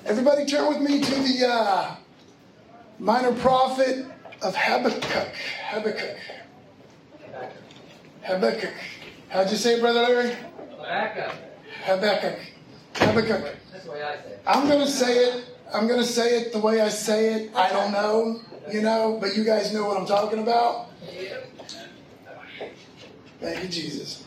Everybody turn with me to the minor prophet of Habakkuk. Habakkuk. How'd you say it, Brother Larry? Habakkuk. That's the way I say it. I'm going to say it the way I say it. I don't know, but you guys know what I'm talking about. Thank you, Jesus.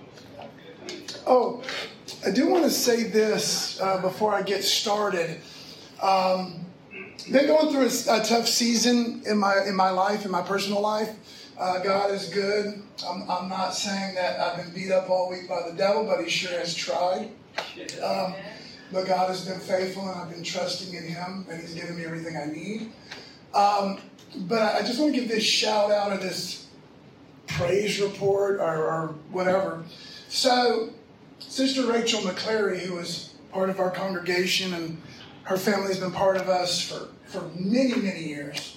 Oh, I do want to say this before I get started. Been going through a tough season in my life, in my personal life. God is good. I'm not saying that I've been beat up all week by the devil, but he sure has tried. But God has been faithful, and I've been trusting in Him, and He's given me everything I need. But I just want to give this shout out of this praise report or whatever. So, Sister Rachel McClary, who is part of our congregation, and her family's been part of us for many, many years.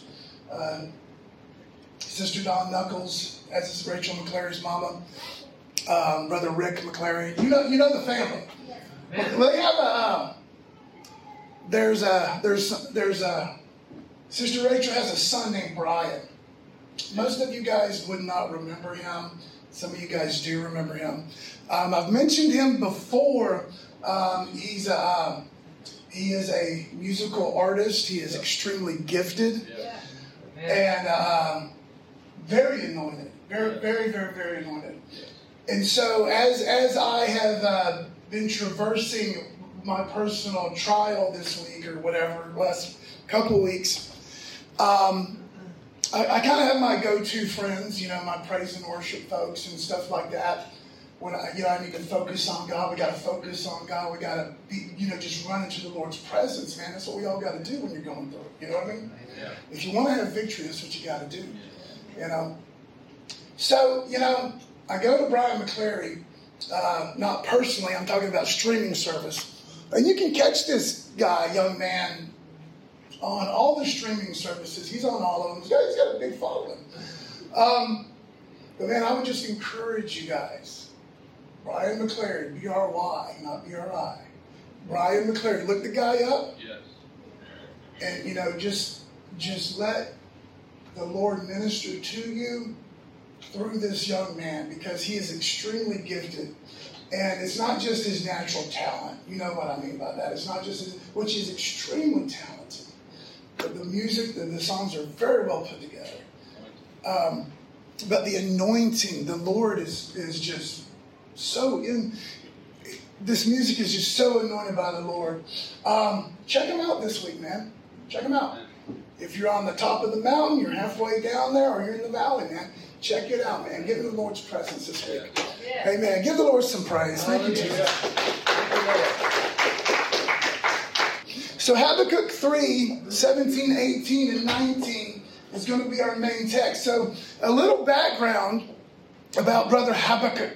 Sister Dawn Knuckles, as is Rachel McClary's mama. Brother Rick McClary. You know the family. Well, they have there's Sister Rachel has a son named Brian. Most of you guys would not remember him. Some of you guys do remember him. I've mentioned him before. He is a musical artist. He is extremely gifted and very anointed. Very, very, very, very anointed. And so as I have been traversing my personal trial this week or whatever, last couple weeks, I kind of have my go-to friends, my praise and worship folks and stuff like that. When I need to focus on God, we got to focus on God. We got to be, just run into the Lord's presence, man. That's what we all got to do when you're going through it. You know what I mean? Yeah. If you want to have victory, that's what you got to do. So, I go to Brian McClary, not personally, I'm talking about streaming service. And you can catch this guy, young man, on all the streaming services. He's on all of them. He's got a big following. But man, I would just encourage you guys. Brian McClary, B-R-Y, not B-R-I. Brian McClary, look the guy up. Yes. And, just let the Lord minister to you through this young man, because he is extremely gifted. And it's not just his natural talent. You know what I mean by that. It's not just which is extremely talented. But the music, the songs are very well put together. But the anointing, the Lord is just so in. This music is just so anointed by the Lord. Check him out this week, man. Check him out. If you're on the top of the mountain, you're halfway down there, or you're in the valley, man, check it out, man. Get in the Lord's presence this week. Yeah. Amen. Give the Lord some praise. Thank you, Jesus. So Habakkuk 3, 17, 18, and 19 is going to be our main text. So a little background about Brother Habakkuk.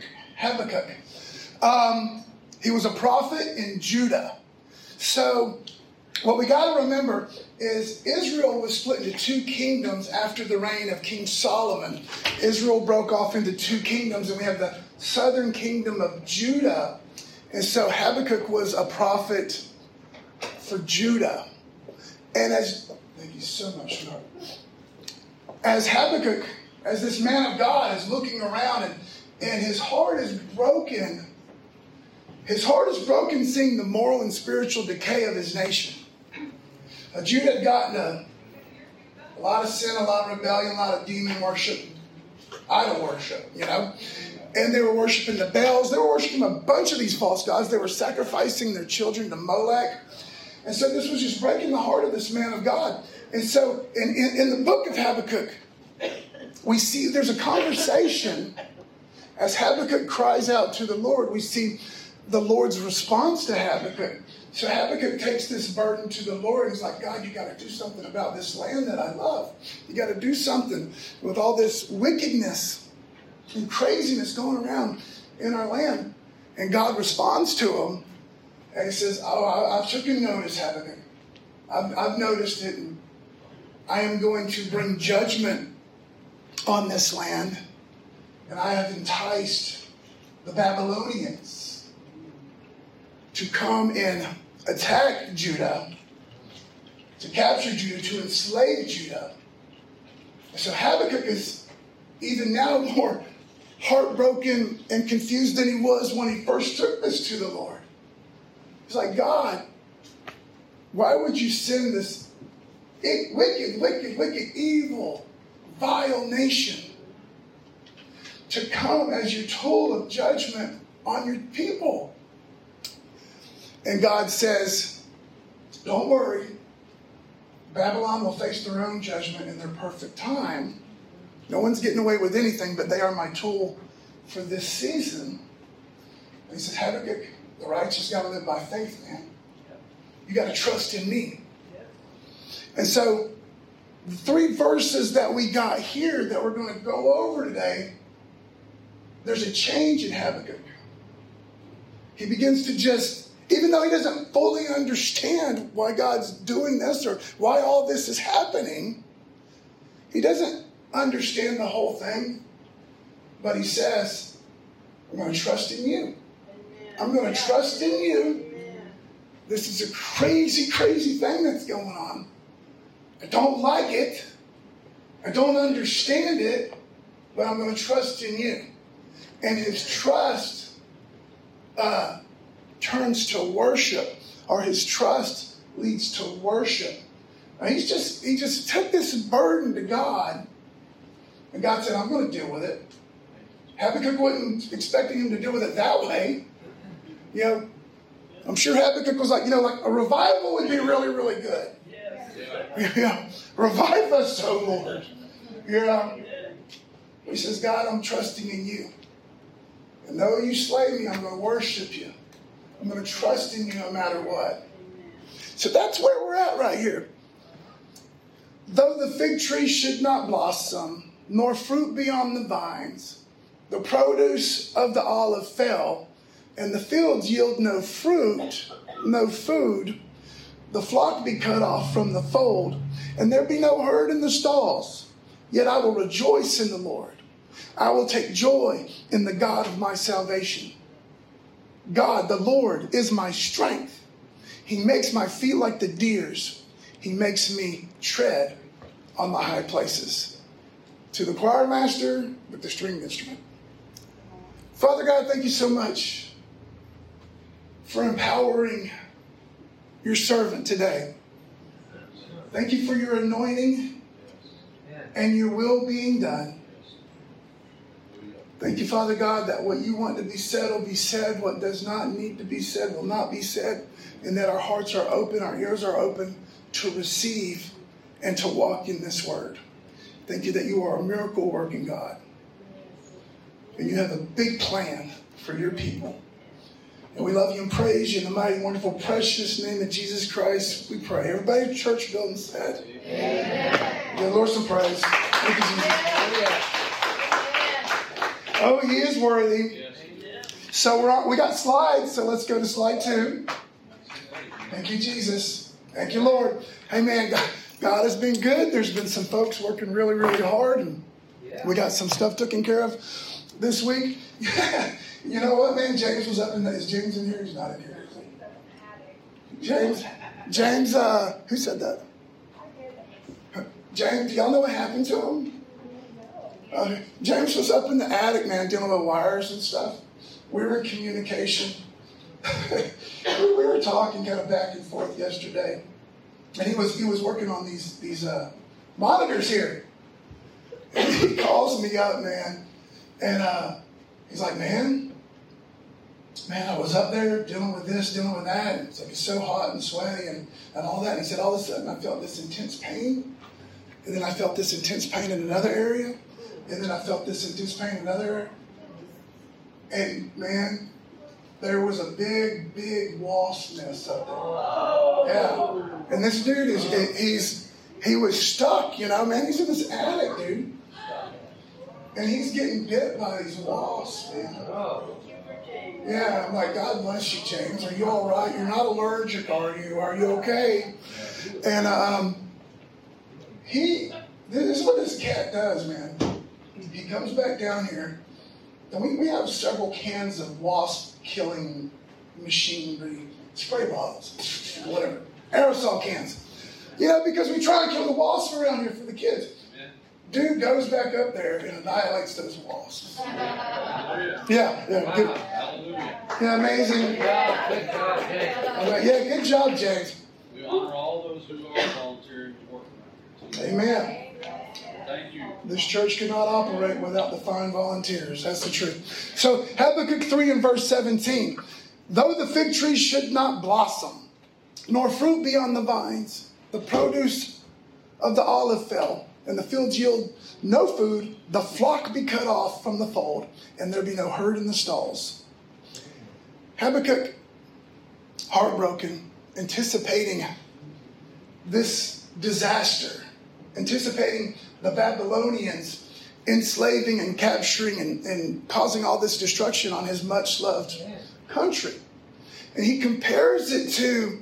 He was a prophet in Judah. So what we got to remember is Israel was split into two kingdoms after the reign of King Solomon. Israel broke off into two kingdoms, and we have the southern kingdom of Judah. And so Habakkuk was a prophet for Judah. And thank you so much, Lord. As Habakkuk, as this man of God is looking around and his heart is broken. His heart is broken seeing the moral and spiritual decay of his nation. Judah had gotten a lot of sin, a lot of rebellion, a lot of demon worship, idol worship, And they were worshiping the Baals. They were worshiping a bunch of these false gods. They were sacrificing their children to Molech. And so this was just breaking the heart of this man of God. And so in the book of Habakkuk, we see there's a conversation. As Habakkuk cries out to the Lord, we see the Lord's response to Habakkuk. So Habakkuk takes this burden to the Lord. He's like, God, you got to do something about this land that I love. You got to do something with all this wickedness and craziness going around in our land. And God responds to him. And he says, I've taken notice, Habakkuk. I've noticed it. And I am going to bring judgment on this land. And I have enticed the Babylonians to come and attack Judah, to capture Judah, to enslave Judah. And so Habakkuk is even now more heartbroken and confused than he was when he first took this to the Lord. He's like, God, why would you send this wicked, evil, vile nation to come as your tool of judgment on your people? And God says, don't worry. Babylon will face their own judgment in their perfect time. No one's getting away with anything, but they are my tool for this season. And he says, Habakkuk, the righteous got to live by faith, man. You got to trust in me. And so the 3 verses that we got here that we're going to go over today, there's a change in Habakkuk. He begins to just, even though he doesn't fully understand why God's doing this or why all this is happening, he doesn't understand the whole thing. But he says, I'm going to trust in you. I'm going to trust in you. This is a crazy, crazy thing that's going on. I don't like it. I don't understand it. But I'm going to trust in you. And his trust turns to worship. Or his trust leads to worship. Now he just took this burden to God. And God said, I'm going to deal with it. Habakkuk wasn't expecting him to deal with it that way. You know, I'm sure Habakkuk was like, like a revival would be really, really good. Yeah. Revive us, O Lord. He says, God, I'm trusting in you. And though you slay me, I'm going to worship you. I'm going to trust in you no matter what. So that's where we're at right here. Though the fig tree should not blossom, nor fruit be on the vines, the produce of the olive fell, and the fields yield no fruit, no food, the flock be cut off from the fold, and there be no herd in the stalls. Yet I will rejoice in the Lord. I will take joy in the God of my salvation. God, the Lord, is my strength. He makes my feet like the deer's. He makes me tread on the high places. To the choir master with the stringed instrument. Father God, thank you so much for empowering your servant today. Thank you for your anointing and your will being done. Thank you, Father God, that what you want to be said will be said. What does not need to be said will not be said. And that our hearts are open, our ears are open to receive and to walk in this word. Thank you that you are a miracle working God. And you have a big plan for your people. And we love you and praise you in the mighty, wonderful, precious name of Jesus Christ. We pray. Everybody in church building said, amen. Give the Lord some praise. Thank you, Jesus. Oh, he is worthy. So we got slides, so let's go to slide 2. Thank you, Jesus. Thank you, Lord. Hey, man, God has been good. There's been some folks working really, really hard, and we got some stuff taken care of this week. You know what, man? James was up in is James in here? He's not in here. James, who said that? James, do y'all know what happened to him? James was up in the attic, man, dealing with wires and stuff. We were in communication. we were talking kind of back and forth yesterday. And he was working on these monitors here. And he calls me up, man. And he's like, man, I was up there dealing with this, dealing with that. And it's like, it's so hot and sweaty and all that. And he said, all of a sudden I felt this intense pain. And then I felt this intense pain in another area. And then I felt this intense pain in another area. And man, there was a big wasp nest up there. Yeah. And this dude he was stuck, man. He's in this attic, dude. And he's getting bit by these wasps, man. Yeah, I'm like, God bless you, James. Are you all right? You're not allergic, are you? Are you okay? And this is what this cat does, man. He comes back down here, and we have several cans of wasp killing machinery spray bottles, whatever, aerosol cans. You know, because we try to kill the wasps around here for the kids. Dude goes back up there and annihilates those wasps. Yeah, good. Yeah, amazing. Yeah, good job, James. We honor all those who are volunteering to work around here. Amen. Thank you. This church cannot operate without the fine volunteers. That's the truth. So Habakkuk 3 and verse 17. Though the fig tree should not blossom, nor fruit be on the vines, the produce of the olive fell, and the fields yield no food, the flock be cut off from the fold, and there be no herd in the stalls. Habakkuk, heartbroken, anticipating this disaster, anticipating the Babylonians enslaving and capturing and causing all this destruction on his much-loved country. And he compares it to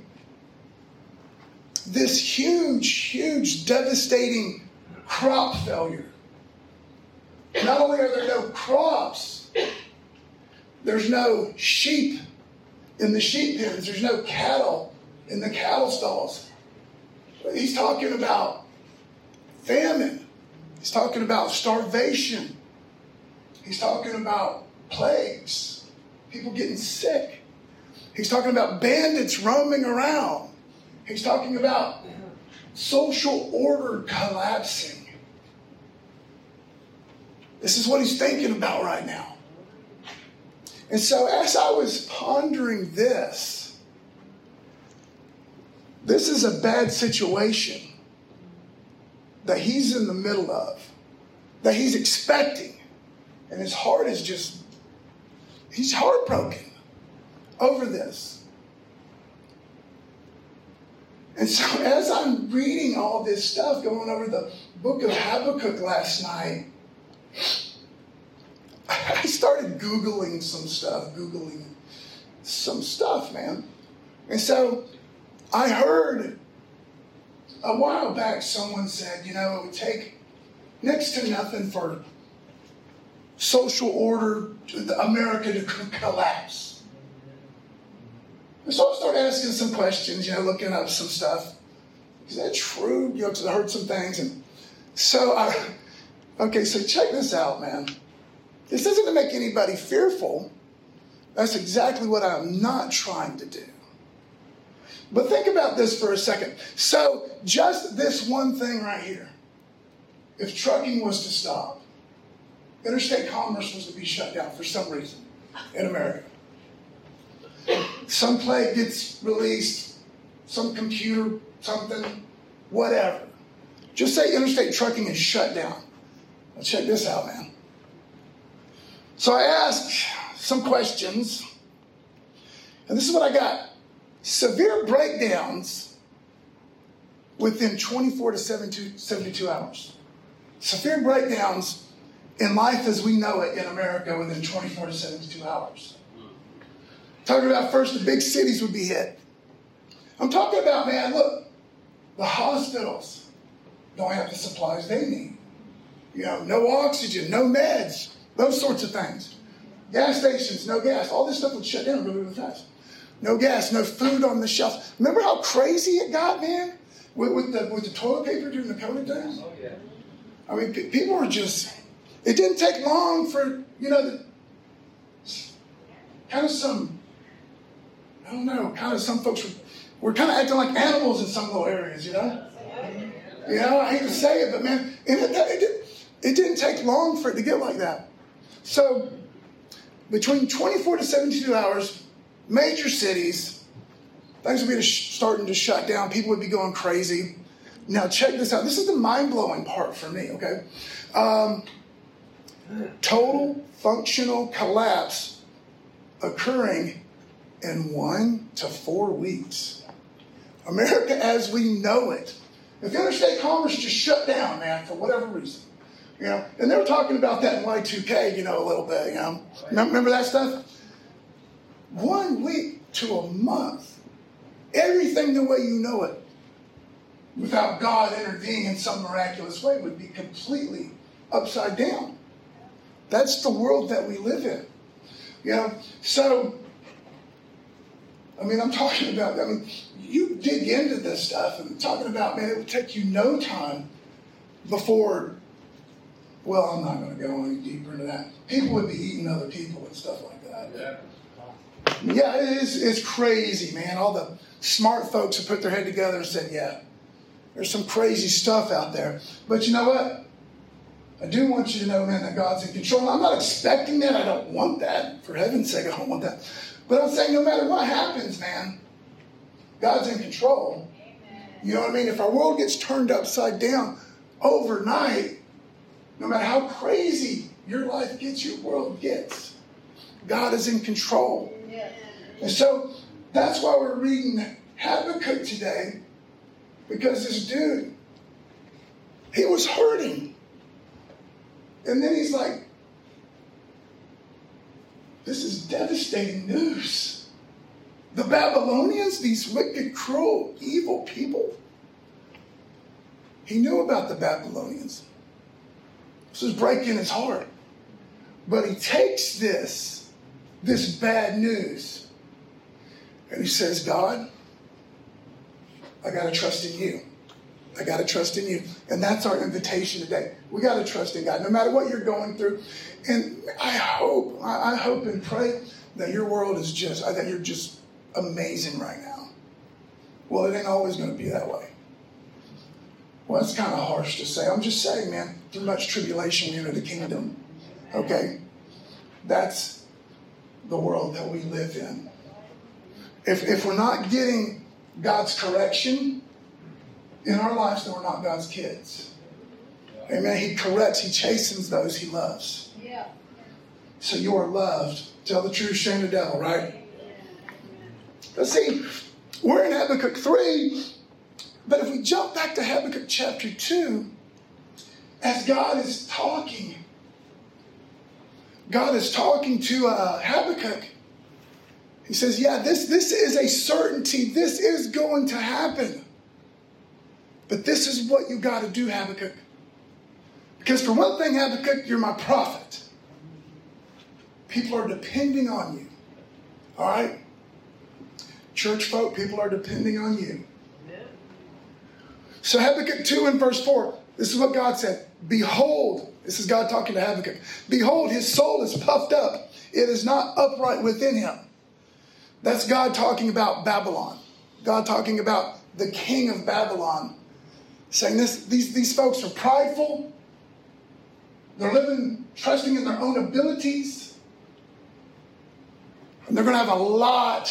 this huge, devastating crop failure. Not only are there no crops, there's no sheep in the sheep pens, there's no cattle in the cattle stalls. But he's talking about famine. He's talking about starvation. He's talking about plagues, people getting sick. He's talking about bandits roaming around. He's talking about social order collapsing. This is what he's thinking about right now. And so as I was pondering this is a bad situation that he's in the middle of, that he's expecting. And his heart is just, he's heartbroken over this. And so as I'm reading all this stuff, going over the book of Habakkuk last night, I started Googling some stuff, man. And so I heard a while back someone said, it would take next to nothing for social order, America to collapse. And so I started asking some questions, looking up some stuff. Is that true? Because I heard some things. And so so check this out, man. This isn't to make anybody fearful. That's exactly what I'm not trying to do. But think about this for a second. So just this one thing right here. If trucking was to stop, interstate commerce was to be shut down for some reason in America. Some plague gets released, some computer, something, whatever. Just say interstate trucking is shut down. Now check this out, man. So I asked some questions, and this is what I got. Severe breakdowns within 24 to 72 hours. Severe breakdowns in life as we know it in America within 24 to 72 hours. Talking about first the big cities would be hit. I'm talking about, man, look, the hospitals don't have the supplies they need. No oxygen, no meds, those sorts of things. Gas stations, no gas. All this stuff would shut down really, really fast. No gas, no food on the shelf. Remember how crazy it got, man? With the toilet paper during the COVID days? Oh, yeah. I mean, people were just, it didn't take long for, some folks were kind of acting like animals in some little areas, I hate to say it, but man, it didn't take long for it to get like that. So, between 24 to 72 hours, major cities, things would be starting to shut down. People would be going crazy. Now, check this out. This is the mind-blowing part for me, okay? Total functional collapse occurring in 1 to 4 weeks. America as we know it. If interstate commerce just shut down, man, for whatever reason, and they were talking about that in Y2K, a little bit, Remember that stuff? 1 week to a month. Everything the way you know it, without God intervening in some miraculous way, would be completely upside down. That's the world that we live in. So I mean, I'm talking about, you dig into this stuff and I'm talking about, man, it would take you no time before, well, I'm not going to go any deeper into that. People would be eating other people and stuff like that. Yeah, it's crazy, man. All the smart folks have put their head together and said, yeah, there's some crazy stuff out there. But you know what? I do want you to know, man, that God's in control. I'm not expecting that. I don't want that. For heaven's sake, I don't want that. But I'm saying no matter what happens, man, God's in control. You know what I mean? If our world gets turned upside down overnight, no matter how crazy your life gets, your world gets, God is in control. And so that's why we're reading Habakkuk today, because this dude, he was hurting. And then he's like, this is devastating news. The Babylonians, these wicked, cruel, evil people. He knew about the Babylonians. This was breaking his heart. But he takes this bad news, and he says, God, I got to trust in you. I got to trust in you. And that's our invitation today. We got to trust in God, no matter what you're going through. And I hope and pray that your world is that you're just amazing right now. Well, it ain't always going to be that way. Well, that's kind of harsh to say. I'm just saying, man, through much tribulation we enter the kingdom. Okay? That's the world that we live in. If we're not getting God's correction in our lives, then we're not God's kids. Amen. He corrects, he chastens those he loves. Yeah. So you are loved. Tell the truth, shame the devil, right? Let's see, we're in Habakkuk 3, but if we jump back to Habakkuk chapter 2, as God is talking to Habakkuk. He says, yeah, this is a certainty. This is going to happen. But this is what you got to do, Habakkuk. Because for one thing, Habakkuk, you're my prophet. People are depending on you. All right? Church folk, people are depending on you. So Habakkuk 2 and verse 4, this is what God said. Behold, this is God talking to Habakkuk. Behold, his soul is puffed up. It is not upright within him. That's God talking about Babylon. God talking about the king of Babylon. Saying these folks are prideful. They're living, trusting in their own abilities. And they're going to have a lot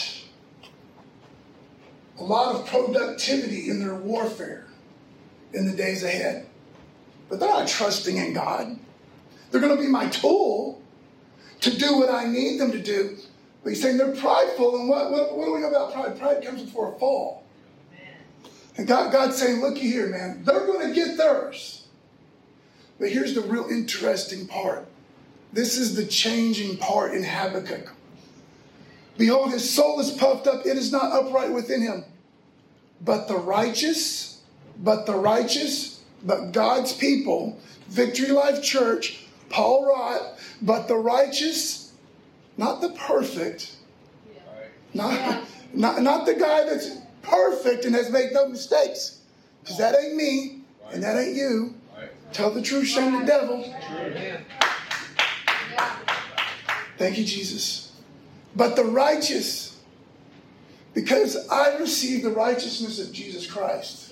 of productivity in their warfare in the days ahead. But they're not trusting in God. They're going to be my tool to do what I need them to do. But he's saying they're prideful. And what do we know about pride? Pride comes before a fall. And God's saying, looky here, man. They're going to get theirs. But here's the real interesting part. This is the changing part in Habakkuk. Behold, his soul is puffed up. It is not upright within him. But God's people, Victory Life Church, Paul Rott, but the righteous, not the perfect, not the guy that's perfect and has made no mistakes, because that ain't me and that ain't you. Tell the truth, shame the devil. Thank you, Jesus. But the righteous, because I received the righteousness of Jesus Christ.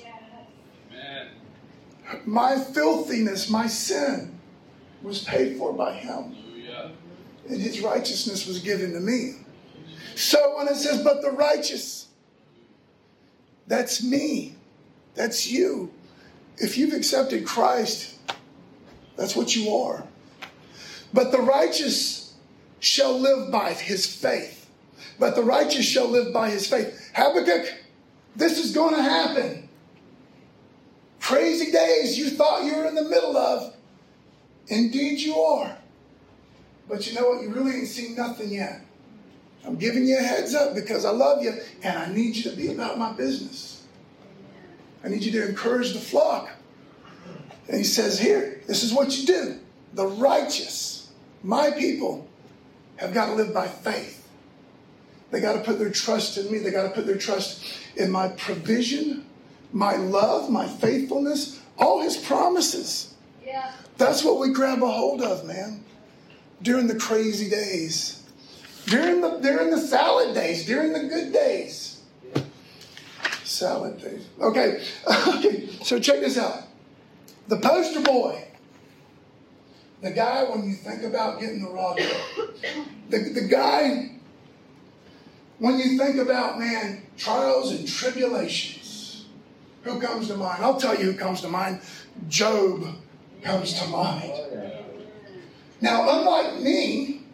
My filthiness, my sin was paid for by him. And his righteousness was given to me. So when it says, but the righteous, that's me. That's you. If you've accepted Christ, that's what you are. But the righteous shall live by his faith. But the righteous shall live by his faith. Habakkuk, this is going to happen. Crazy days you thought you were in the middle of. Indeed you are. But you know what? You really ain't seen nothing yet. I'm giving you a heads up because I love you and I need you to be about my business. I need you to encourage the flock. And he says here, this is what you do. The righteous, my people, have got to live by faith. They got to put their trust in me. They got to put their trust in my provision, my love, my faithfulness, all his promises. Yeah. That's what we grab a hold of, man. During the crazy days. During the salad days. During the good days. Salad days. Okay. So check this out. The poster boy. The guy when you think about getting the raw deal. The guy when you think about, man, trials and tribulations. Who comes to mind? I'll tell you who comes to mind. Job comes to mind. Now, unlike me,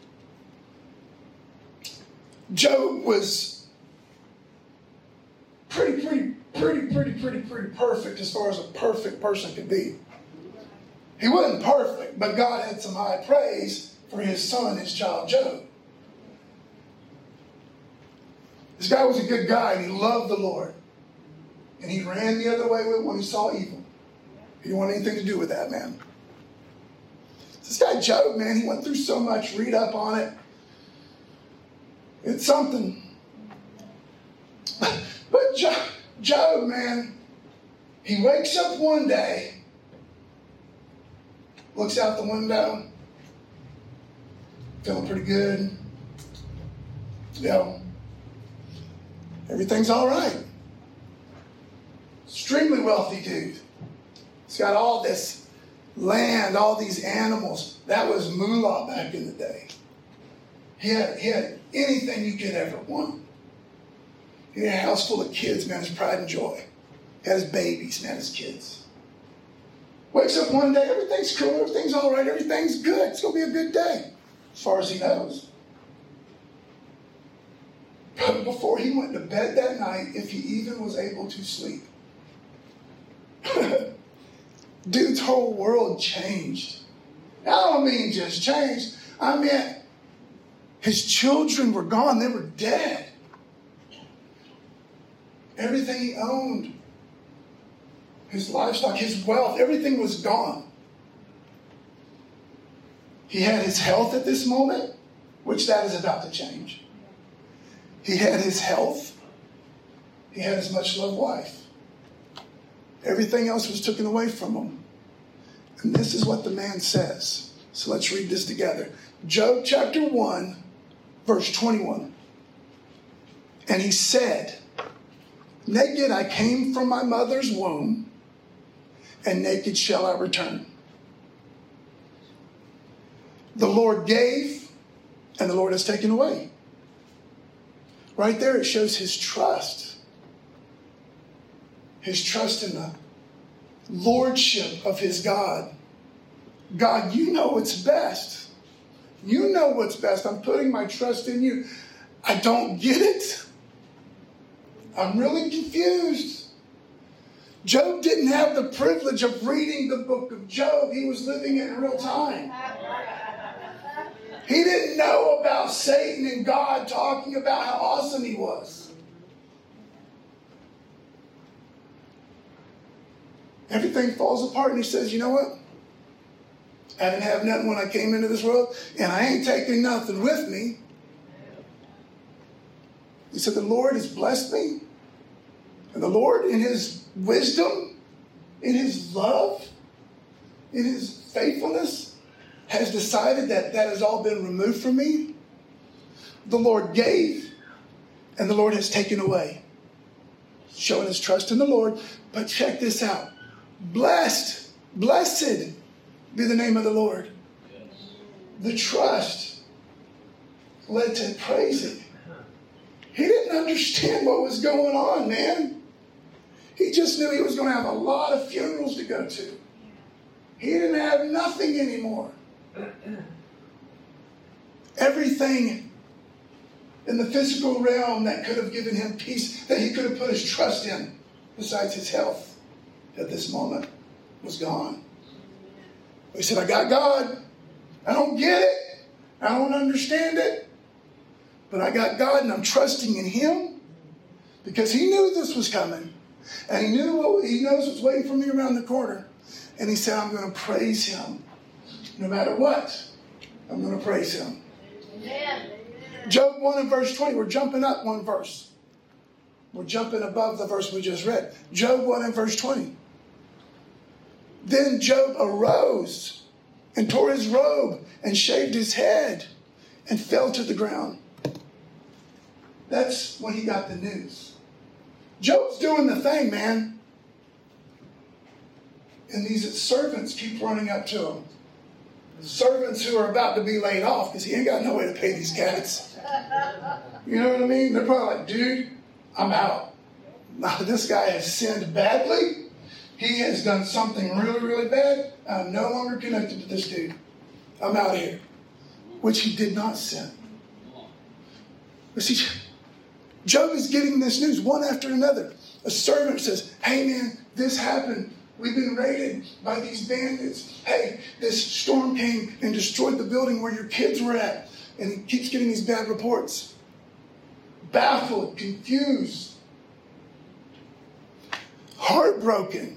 Job was pretty perfect as far as a perfect person could be. He wasn't perfect, but God had some high praise for his son, his child Job. This guy was a good guy, and he loved the Lord. And he ran the other way when he saw evil. He didn't want anything to do with that, man. This guy Job, man, he went through so much. Read up on it. It's something. But Job, man, he wakes up one day, looks out the window, feeling pretty good. You know, everything's all right. Extremely wealthy dude. He's got all this land, all these animals. That was moolah back in the day. He had anything you could ever want. He had a house full of kids, man, his pride and joy. He had his babies, man, his kids. Wakes up one day, everything's cool, everything's all right, everything's good. It's going to be a good day, as far as he knows. But before he went to bed that night, if he even was able to sleep, dude's whole world changed. I don't mean just changed. I mean, his children were gone. They were dead. Everything he owned, his livestock, his wealth, everything was gone. He had his health at this moment, which that is about to change. He had his health. He had his much-loved wife. Everything else was taken away from him. And this is what the man says. So let's read this together. Job chapter 1, verse 21. And he said, naked I came from my mother's womb, and naked shall I return. The Lord gave, and the Lord has taken away. Right there it shows his trust. His trust in the lordship of his God. God, you know what's best. You know what's best. I'm putting my trust in you. I don't get it. I'm really confused. Job didn't have the privilege of reading the book of Job. He was living it in real time. He didn't know about Satan and God talking about how awesome he was. Everything falls apart, and he says, you know what? I didn't have nothing when I came into this world, and I ain't taking nothing with me. He said, the Lord has blessed me. And the Lord, in his wisdom, in his love, in his faithfulness, has decided that that has all been removed from me. The Lord gave, and the Lord has taken away. Showing his trust in the Lord. But check this out. Blessed be the name of the Lord. The trust led to praising. He didn't understand what was going on, man. He just knew he was going to have a lot of funerals to go to. He didn't have nothing anymore. Everything in the physical realm that could have given him peace, that he could have put his trust in, besides his health, at this moment, was gone. He said, I got God. I don't get it. I don't understand it. But I got God, and I'm trusting in him because he knew this was coming. And he knows what's waiting for me around the corner. And he said, I'm going to praise him. No matter what, I'm going to praise him. Amen. Job 1 and verse 20. We're jumping up one verse. We're jumping above the verse we just read. Job 1 and verse 20. Then Job arose and tore his robe and shaved his head and fell to the ground. That's when he got the news. Job's doing the thing, man. And these servants keep running up to him. Servants who are about to be laid off because he ain't got no way to pay these cats. You know what I mean? They're probably like, dude, I'm out. Now, this guy has sinned badly. He has done something really, really bad. I'm no longer connected to this dude. I'm out of here. Which he did not sin. But see, Job is getting this news one after another. A servant says, hey man, this happened. We've been raided by these bandits. Hey, this storm came and destroyed the building where your kids were at. And he keeps getting these bad reports. Baffled, confused, heartbroken.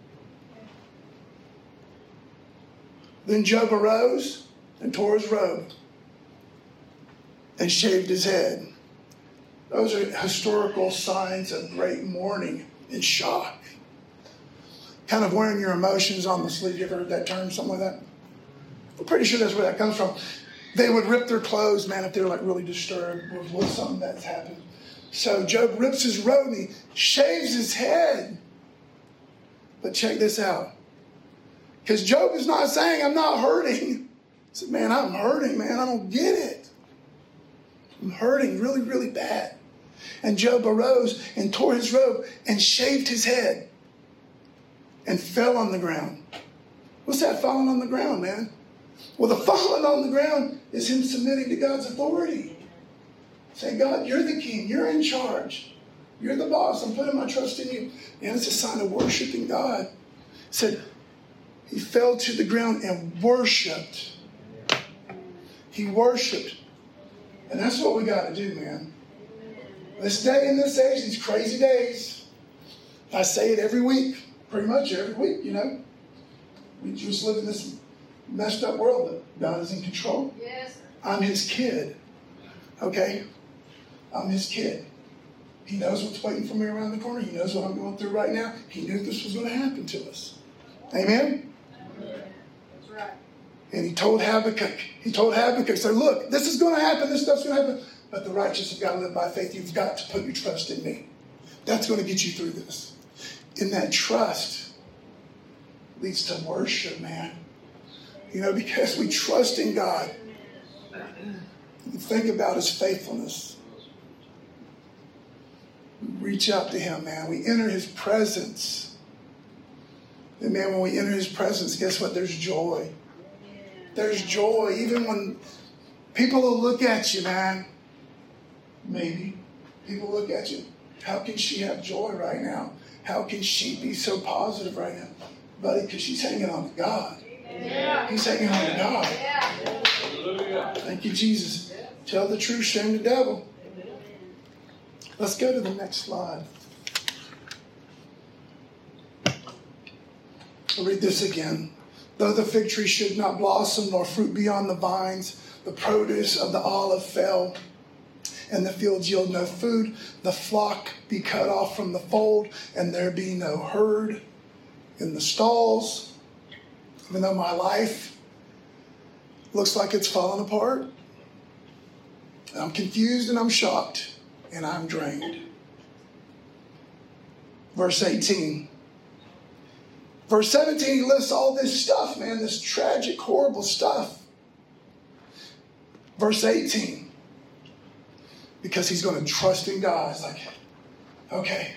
Then Job arose and tore his robe and shaved his head. Those are historical signs of great mourning and shock. Kind of wearing your emotions on the sleeve. You ever heard that term, something like that? I'm pretty sure that's where that comes from. They would rip their clothes, man, if they're like really disturbed with something that's happened. So Job rips his robe and he shaves his head. But check this out. Because Job is not saying, I'm not hurting. He said, man, I'm hurting, man. I don't get it. I'm hurting really, really bad. And Job arose and tore his robe and shaved his head and fell on the ground. What's that falling on the ground, man? Well, the falling on the ground is him submitting to God's authority. Say, God, you're the king. You're in charge. You're the boss. I'm putting my trust in you. And it's a sign of worshiping God. It said, he fell to the ground and worshiped. He worshiped. And that's what we got to do, man. This day and this age, these crazy days, I say it every week, pretty much every week, you know. We just live in this messed up world, but God is in control. Yes. I'm his kid. Okay? I'm his kid. He knows what's waiting for me around the corner. He knows what I'm going through right now. He knew this was going to happen to us. Amen? That's right. And he told Habakkuk, said, look, this is going to happen. This stuff's going to happen. But the righteous have got to live by faith. You've got to put your trust in me. That's going to get you through this. And that trust leads to worship, man. You know, because we trust in God. We think about his faithfulness. We reach out to him, man. We enter his presence. And man, when we enter his presence, guess what? There's joy. There's joy. Even when people will look at you, man. Maybe. People look at you. How can she have joy right now? How can she be so positive right now? Buddy, because she's hanging on to God. Yeah. He's hanging on to God. Yeah. Thank you, Jesus. Tell the truth, shame the devil. Let's go to the next slide. I'll read this again. Though the fig tree should not blossom, nor fruit be on the vines, the produce of the olive fell, and the fields yield no food, the flock be cut off from the fold, and there be no herd in the stalls. Even though my life looks like it's falling apart, I'm confused and I'm shocked and I'm drained. Verse 18. Verse 17, he lists all this stuff, man, this tragic, horrible stuff. Verse 18. Because he's going to trust in God. It's like, okay,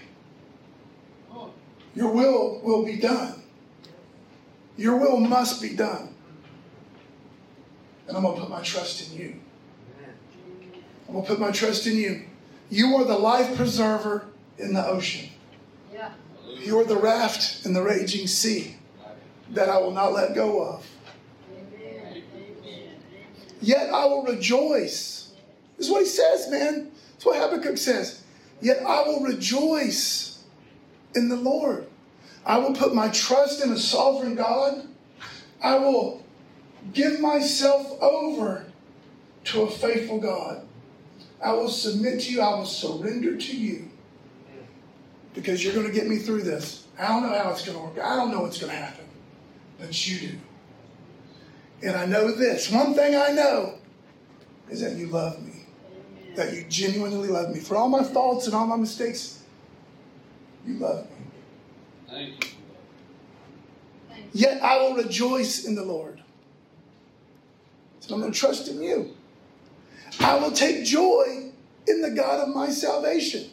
your will be done. Your will must be done. And I'm going to put my trust in you. I'm going to put my trust in you. You are the life preserver in the ocean. Yeah. You are the raft in the raging sea that I will not let go of. Amen. Yet I will rejoice. This is what he says, man. That's what Habakkuk says. Yet I will rejoice in the Lord. I will put my trust in a sovereign God. I will give myself over to a faithful God. I will submit to you. I will surrender to you. Because you're going to get me through this. I don't know how it's going to work. I don't know what's going to happen. But you do. And I know this. One thing I know is that you love me. Amen. That you genuinely love me. For all my faults and all my mistakes, you love me. Thank you. Thank you. Yet I will rejoice in the Lord. So I'm going to trust in you. I will take joy in the God of my salvation.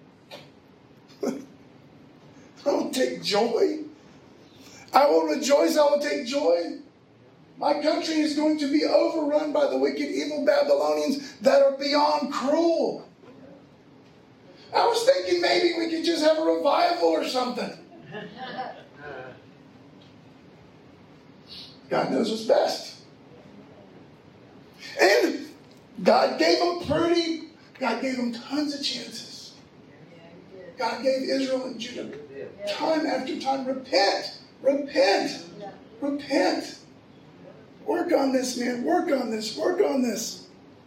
I will take joy. I will rejoice. I will take joy. My country is going to be overrun by the wicked, evil Babylonians that are beyond cruel. I was thinking maybe we could just have a revival or something. God knows what's best. And God gave them tons of chances. Yeah, he did. God gave Israel and Judah Yeah. time after time. Repent. Repent. Yeah. Repent. Work on this, man. Work on this. Work on this.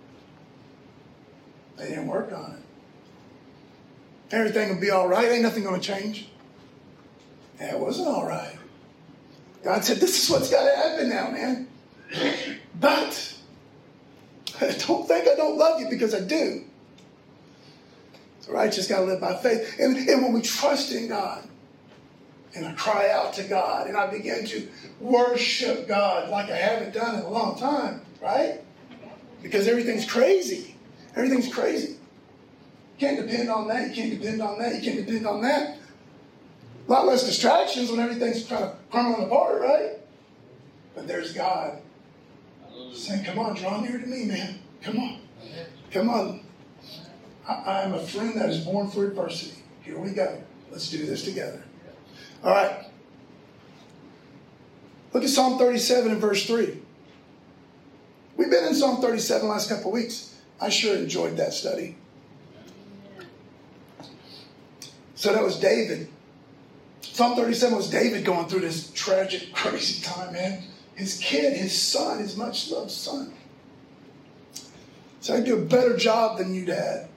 They didn't work on it. Everything will be all right. Ain't nothing going to change. Yeah, it wasn't all right. God said, this is what's got to happen now, man. But don't think I don't love you, because I do. The righteous got to live by faith. And when we trust in God, and I cry out to God, and I begin to worship God like I haven't done in a long time, right? Because everything's crazy. Everything's crazy. You can't depend on that. You can't depend on that. You can't depend on that. A lot less distractions when everything's kind of crumbling apart, right? But there's God saying, come on, draw near to me, man. Come on. Come on. I am a friend that is born for adversity. Here we go. Let's do this together. All right. Look at Psalm 37 and verse 3. We've been in Psalm 37 the last couple of weeks. I sure enjoyed that study. So that was David. Psalm 37 was David going through this tragic, crazy time, man. His kid, his son, his much loved son. So I do a better job than you, Dad.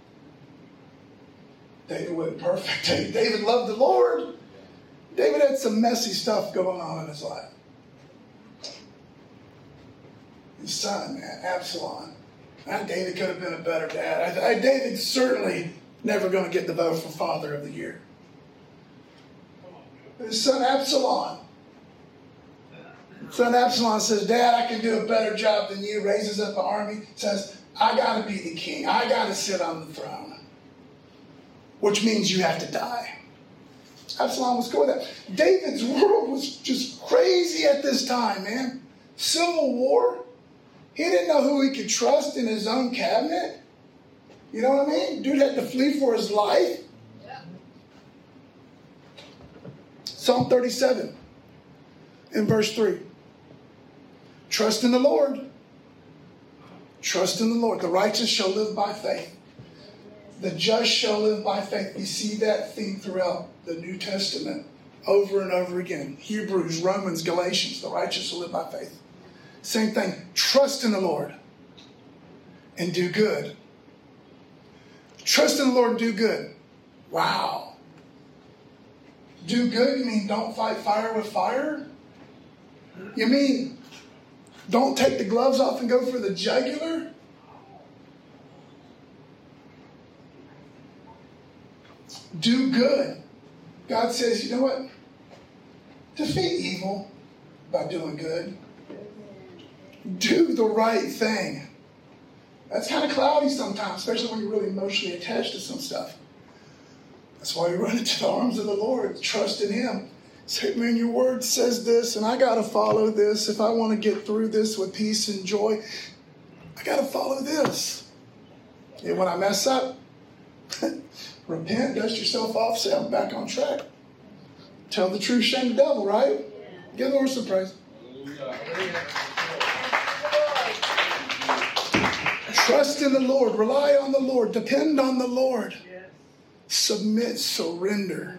David wasn't perfect. David loved the Lord. David had some messy stuff going on in his life. His son, man, Absalom. David could have been a better dad. David's certainly never going to get the vote for Father of the Year. But his son Absalom. Son Absalom says, Dad, I can do a better job than you. Raises up an army. Says, I got to be the king. I got to sit on the throne. Which means you have to die. Absalom was cool with that. David's world was just crazy at this time, man. Civil war. He didn't know who he could trust in his own cabinet. You know what I mean? Dude had to flee for his life. Yeah. Psalm 37 in verse 3. Trust in the Lord. Trust in the Lord. The righteous shall live by faith. The just shall live by faith. You see that theme throughout the New Testament over and over again. Hebrews, Romans, Galatians. The righteous shall live by faith. Same thing. Trust in the Lord and do good. Trust in the Lord and do good. Wow. Do good? You mean don't fight fire with fire? You mean don't take the gloves off and go for the jugular? Do good. God says, you know what? Defeat evil by doing good. Do the right thing. That's kind of cloudy sometimes, especially when you're really emotionally attached to some stuff. That's why we run into the arms of the Lord, trust in Him. Say, man, your word says this, and I got to follow this. If I want to get through this with peace and joy, I got to follow this. And when I mess up, repent, dust yourself off, say, I'm back on track. Tell the truth, shame the devil, right? Give the Lord some praise. Trust in the Lord. Rely on the Lord. Depend on the Lord. Submit, surrender.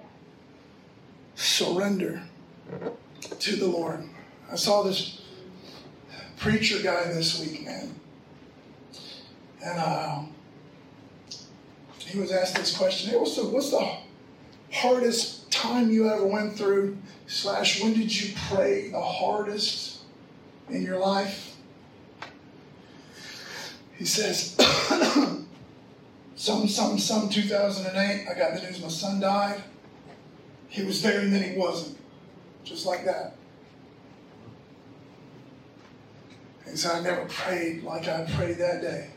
Surrender to the Lord. I saw this preacher guy this week, man. And he was asked this question: "Hey, what's the hardest time you ever went through? / when did you pray the hardest in your life?" He says, some 2008, I got the news my son died. He was there and then he wasn't. Just like that. He said, I never prayed like I prayed that day.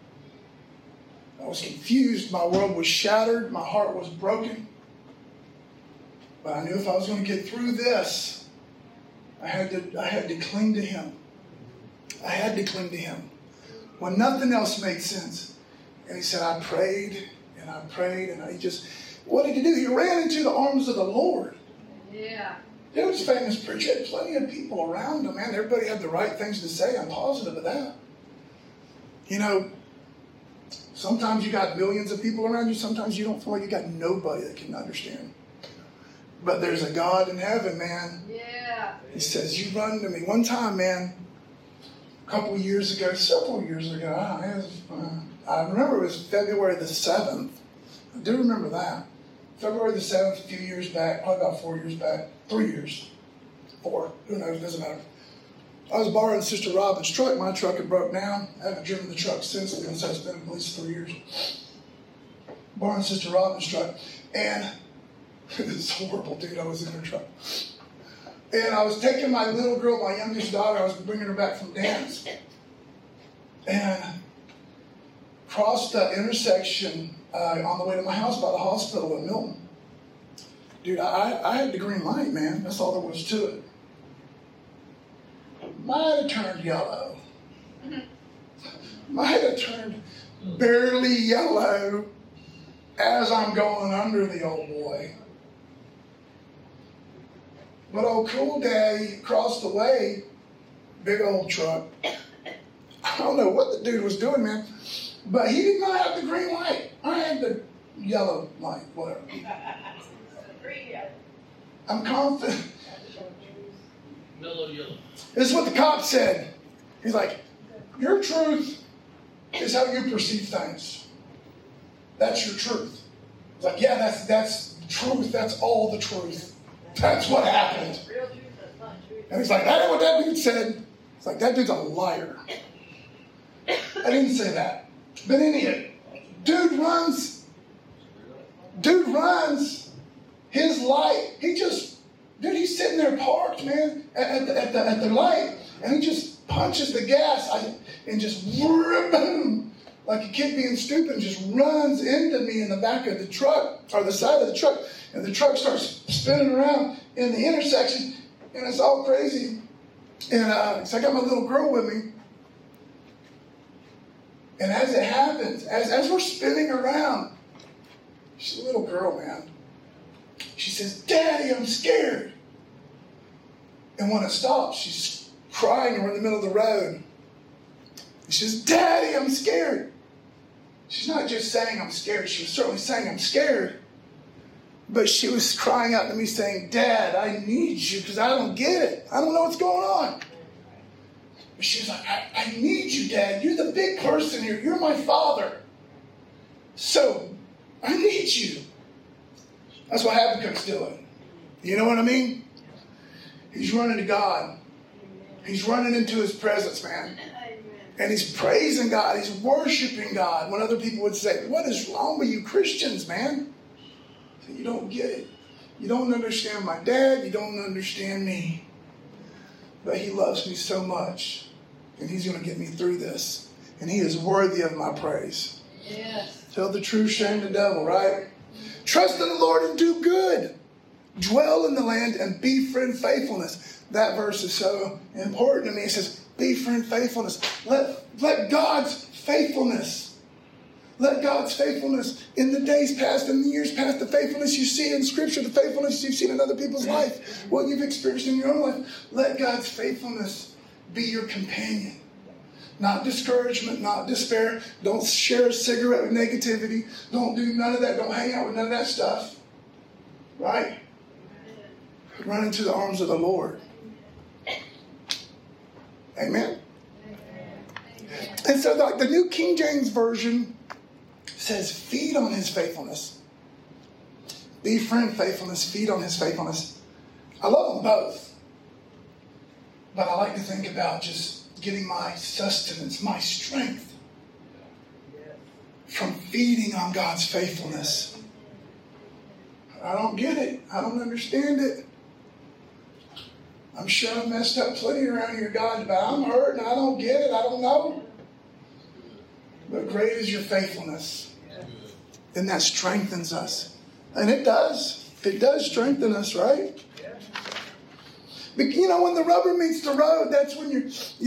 I was confused. My world was shattered. My heart was broken. But I knew if I was going to get through this, I had to cling to him. I had to cling to him. When nothing else made sense. And he said, I prayed and I prayed, and he just, what did he do? He ran into the arms of the Lord. Yeah. He was a famous preacher. He had plenty of people around him, man. Everybody had the right things to say. I'm positive of that. You know, sometimes you got millions of people around you. Sometimes you don't feel like you got nobody that can understand. But there's a God in heaven, man. Yeah. He says, you run to me. One time, man, a couple years ago, several years ago, I remember it was February the 7th. I do remember that. February the 7th, a few years back, probably about 4 years back. 3 years. 4. Who knows? Doesn't matter. I was borrowing Sister Robin's truck. My truck had broke down. I haven't driven the truck since then, so it's been at least 3 years. Borrowing Sister Robin's truck. And it's horrible, dude. I was in her truck. And I was taking my little girl, my youngest daughter, I was bringing her back from dance. And crossed the intersection on the way to my house by the hospital in Milton. Dude, I had the green light, man. That's all there was to it. Might have turned yellow. Might have turned barely yellow as I'm going under the old boy. But old cool daddy crossed the way, big old truck. I don't know what the dude was doing, man, but he did not have the green light. I had the yellow light, whatever. I'm confident. Mellow yellow. This is what the cop said. He's like, your truth is how you perceive things. That's your truth. It's like, yeah, that's truth. That's all the truth. That's what happened. And he's like, that ain't what that dude said. It's like, that dude's a liar. I didn't say that. But anyway, dude runs his light. He's sitting there parked, man, at the light, and he just punches the gas and just boom, like a kid being stupid, and just runs into me in the back of the truck, or the side of the truck, and the truck starts spinning around in the intersection, and it's all crazy. And so I got my little girl with me. And as it happens, as we're spinning around, she's a little girl, man. She says, Daddy, I'm scared. And when it stops, she's crying, and we're in the middle of the road. And she says, Daddy, I'm scared. She's not just saying I'm scared. She was certainly saying I'm scared. But she was crying out to me saying, Dad, I need you because I don't get it. I don't know what's going on. But she was like, I need you, Dad. You're the big person here. You're my father. So, I need you. That's what Habakkuk's doing. You know what I mean? He's running to God. He's running into his presence, man. And he's praising God. He's worshiping God. When other people would say, what is wrong with you Christians, man? So you don't get it. You don't understand my dad. You don't understand me. But he loves me so much. And he's going to get me through this. And he is worthy of my praise. Yes. Tell the truth, shame the devil, right? Trust in the Lord and do good. Dwell in the land and befriend faithfulness. That verse is so important to me. It says, befriend faithfulness. Let God's faithfulness. Let God's faithfulness in the days past, in the years past, the faithfulness you see in Scripture, the faithfulness you've seen in other people's life, what you've experienced in your own life. Let God's faithfulness be your companion. Not discouragement, not despair. Don't share a cigarette with negativity. Don't do none of that. Don't hang out with none of that stuff. Right? Run into the arms of the Lord. Amen. And so the New King James Version says, feed on his faithfulness. Befriend faithfulness, feed on his faithfulness. I love them both. But I like to think about just getting my sustenance, my strength from feeding on God's faithfulness. I don't get it. I don't understand it. I'm sure I've messed up plenty around here, God, but I'm hurt and I don't get it. I don't know. But great is your faithfulness. And that strengthens us. And it does. It does strengthen us, right? But when the rubber meets the road, that's when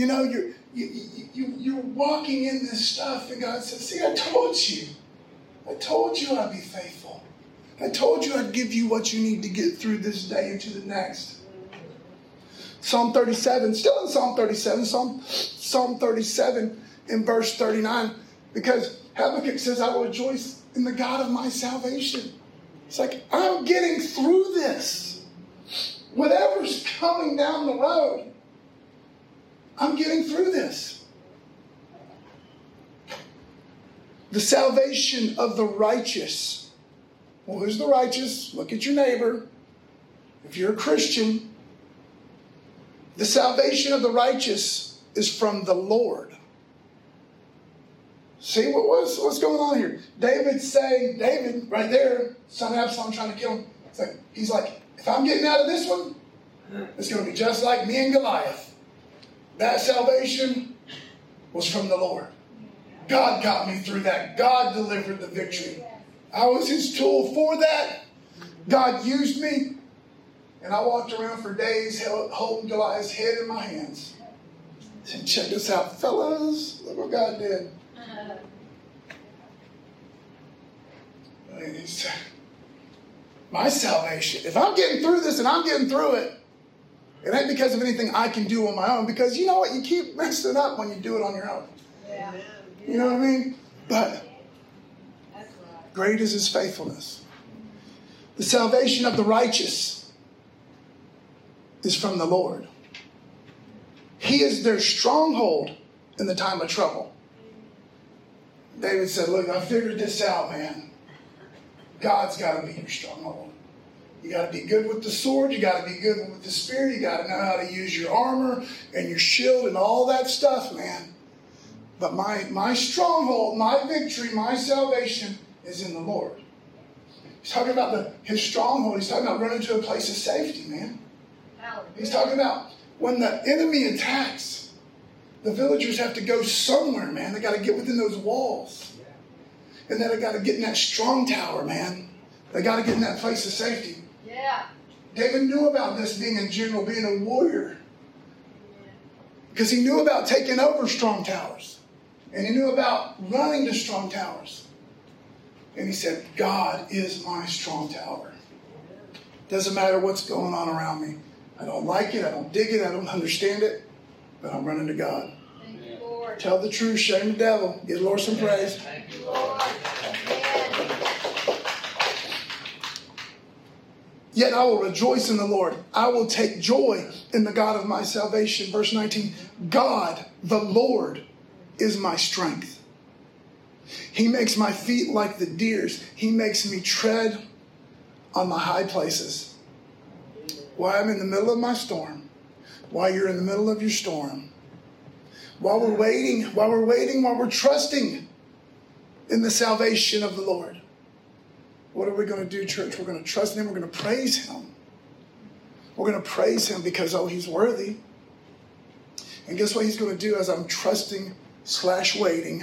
you're walking in this stuff, and God says, see, I told you. I told you I'd be faithful. I told you I'd give you what you need to get through this day and to the next. Psalm 37, still in Psalm 37, Psalm 37 in verse 39, because Habakkuk says, I will rejoice in the God of my salvation. It's like, I'm getting through this. Whatever's coming down the road, I'm getting through this. The salvation of the righteous. Well, who's the righteous? Look at your neighbor. If you're a Christian, the salvation of the righteous is from the Lord. See what's going on here? David, right there, son of Absalom trying to kill him. He's like, if I'm getting out of this one, it's going to be just like me and Goliath. That salvation was from the Lord. God got me through that. God delivered the victory. I was his tool for that. God used me. And I walked around for days holding Goliath's head in my hands. And check this out, fellas. Look what God did. My salvation. If I'm getting through this and I'm getting through it, it ain't because of anything I can do on my own. Because you know what? You keep messing up when you do it on your own. Yeah. You know what I mean? But great is his faithfulness. The salvation of the righteous is from the Lord. He is their stronghold in the time of trouble. David said, look, I figured this out, man. God's got to be your stronghold. You got to be good with the sword. You got to be good with the spear. You got to know how to use your armor and your shield and all that stuff, man. But my stronghold, my victory, my salvation is in the Lord. He's talking about his stronghold. He's talking about running to a place of safety, man. He's talking about when the enemy attacks, the villagers have to go somewhere, man. They got to get within those walls. And then they got to get in that strong tower, man. They got to get in that place of safety. Yeah. David knew about this being a general, being a warrior. Because he knew about taking over strong towers. And he knew about running to strong towers. And he said, God is my strong tower. Doesn't matter what's going on around me. I don't like it. I don't dig it. I don't understand it. But I'm running to God. Thank you, Lord. Tell the truth. Shame the devil. Give the Lord some praise. Thank you, Lord. Yet I will rejoice in the Lord. I will take joy in the God of my salvation. Verse 19. God, the Lord, is my strength. He makes my feet like the deer's. He makes me tread on the high places. While I'm in the middle of my storm, while you're in the middle of your storm, while we're waiting, while we're trusting in the salvation of the Lord. What are we going to do, church? We're going to trust in him. We're going to praise him. We're going to praise him because, he's worthy. And guess what he's going to do as I'm trusting / waiting,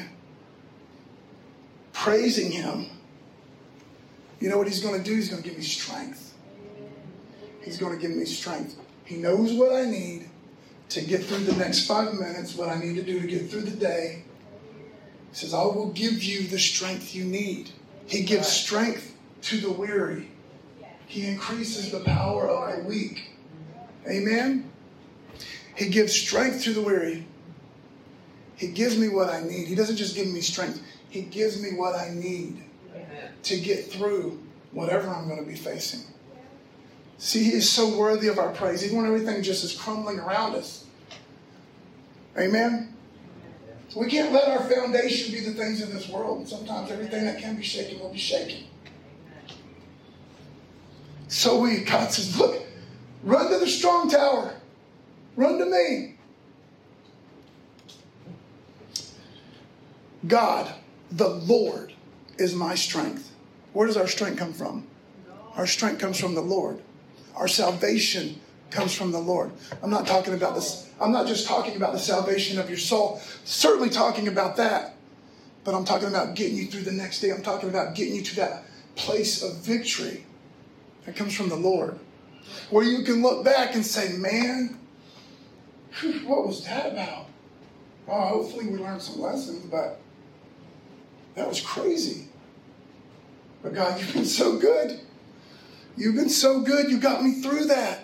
praising him. You know what he's going to do? He's going to give me strength. He's going to give me strength. He knows what I need to get through the next 5 minutes, what I need to do to get through the day. He says, I will give you the strength you need. He gives strength to the weary. He increases the power of the weak. Amen? He gives strength to the weary. He gives me what I need. He doesn't just give me strength. He gives me what I need to get through whatever I'm going to be facing. See, he is so worthy of our praise, even when everything just is crumbling around us. Amen? So we can't let our foundation be the things of this world. And sometimes everything that can be shaken will be shaken. So God says, look, run to the strong tower. Run to me. God, the Lord, is my strength. Where does our strength come from? Our strength comes from the Lord. Our salvation comes from the Lord. I'm not talking about this. I'm not just talking about the salvation of your soul. Certainly talking about that. But I'm talking about getting you through the next day. I'm talking about getting you to that place of victory that comes from the Lord. Where you can look back and say, man, what was that about? Oh, hopefully we learned some lessons, but that was crazy. But God, you've been so good. You've been so good. You got me through that.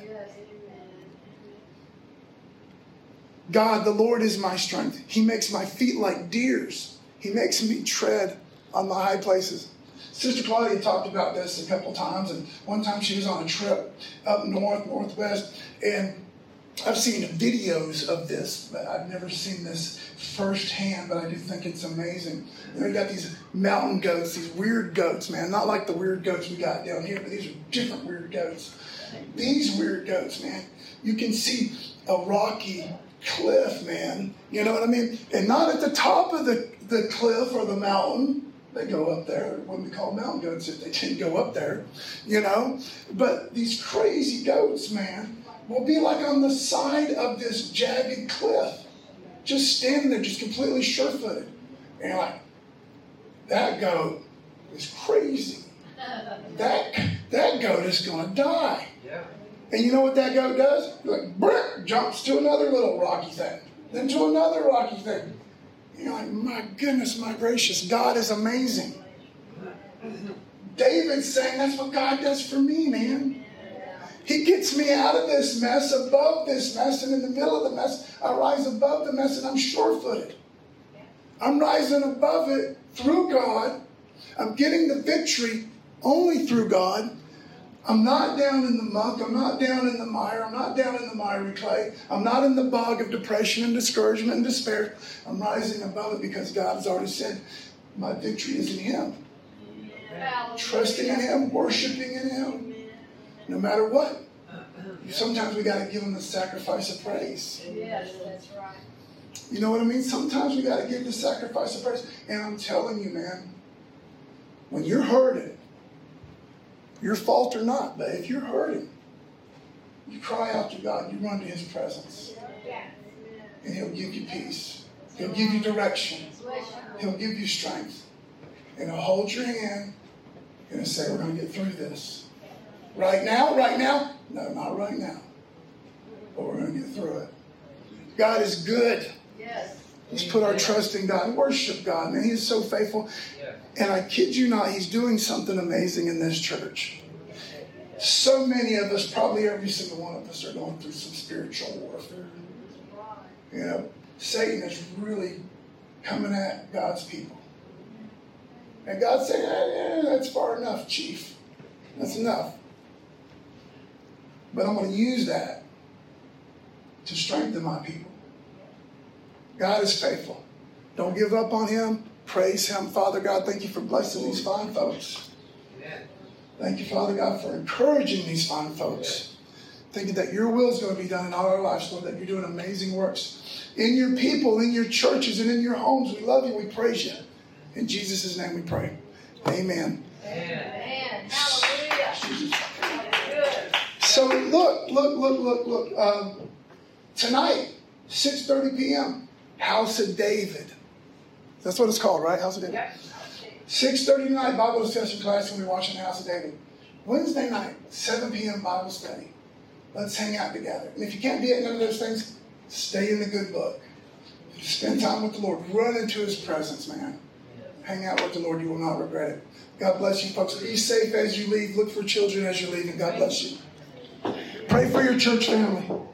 God, the Lord is my strength. He makes my feet like deer's. He makes me tread on the high places. Sister Claudia talked about this a couple times, and one time she was on a trip up northwest, and I've seen videos of this, but I've never seen this firsthand, but I do think it's amazing. And we got these mountain goats, these weird goats, man. Not like the weird goats we got down here, but these are different weird goats. These weird goats, man, you can see a rocky cliff, man. You know what I mean? And not at the top of the cliff or the mountain. They go up there. It wouldn't be called mountain goats if they didn't go up there, you know. But these crazy goats, man, will be like on the side of this jagged cliff, just standing there, just completely sure-footed. And you're like, that goat is crazy. That goat is going to die. Yeah. And you know what that goat does? Like, brrr, jumps to another little rocky thing, then to another rocky thing. And you're like, my goodness, my gracious, God is amazing. David's saying that's what God does for me, man. He gets me out of this mess, above this mess, and in the middle of the mess, I rise above the mess, and I'm sure-footed. I'm rising above it through God. I'm getting the victory only through God. I'm not down in the muck. I'm not down in the mire. I'm not down in the miry clay. I'm not in the bog of depression and discouragement and despair. I'm rising above it because God has already said my victory is in Him. Trusting in Him, worshiping in Him. No matter what. Sometimes we got to give Him the sacrifice of praise. Yes, that's right. You know what I mean? Sometimes we got to give the sacrifice of praise. And I'm telling you, man, when you're hurting, your fault or not, but if you're hurting, you cry out to God. You run to His presence. And He'll give you peace. He'll give you direction. He'll give you strength. And He'll hold your hand and He'll say, we're going to get through this. Right now? No, not right now. But we're going to get through it. God is good. Yes. Let's put our trust in God and worship God. Man, He is so faithful. And I kid you not, He's doing something amazing in this church. So many of us, probably every single one of us, are going through some spiritual warfare. You know, Satan is really coming at God's people. And God's saying, that's far enough, Chief. That's enough. But I'm going to use that to strengthen my people. God is faithful. Don't give up on Him. Praise Him. Father God, thank You for blessing these fine folks. Thank You, Father God, for encouraging these fine folks. Thinking that Your will is going to be done in all our lives, Lord, that You're doing amazing works in Your people, in Your churches, and in Your homes. We love You. We praise You. In Jesus' name we pray. Amen. Amen. Hallelujah. So look. Tonight, 6:30 p.m., House of David. That's what it's called, right? House of David. Yep. 6:30 tonight, Bible discussion class, and we're watching House of David. Wednesday night, 7 p.m. Bible study. Let's hang out together. And if you can't be at none of those things, stay in the good book. Spend time with the Lord. Run into His presence, man. Hang out with the Lord. You will not regret it. God bless you, folks. Be safe as you leave. Look for children as you're leaving. God bless you. Pray for your church family.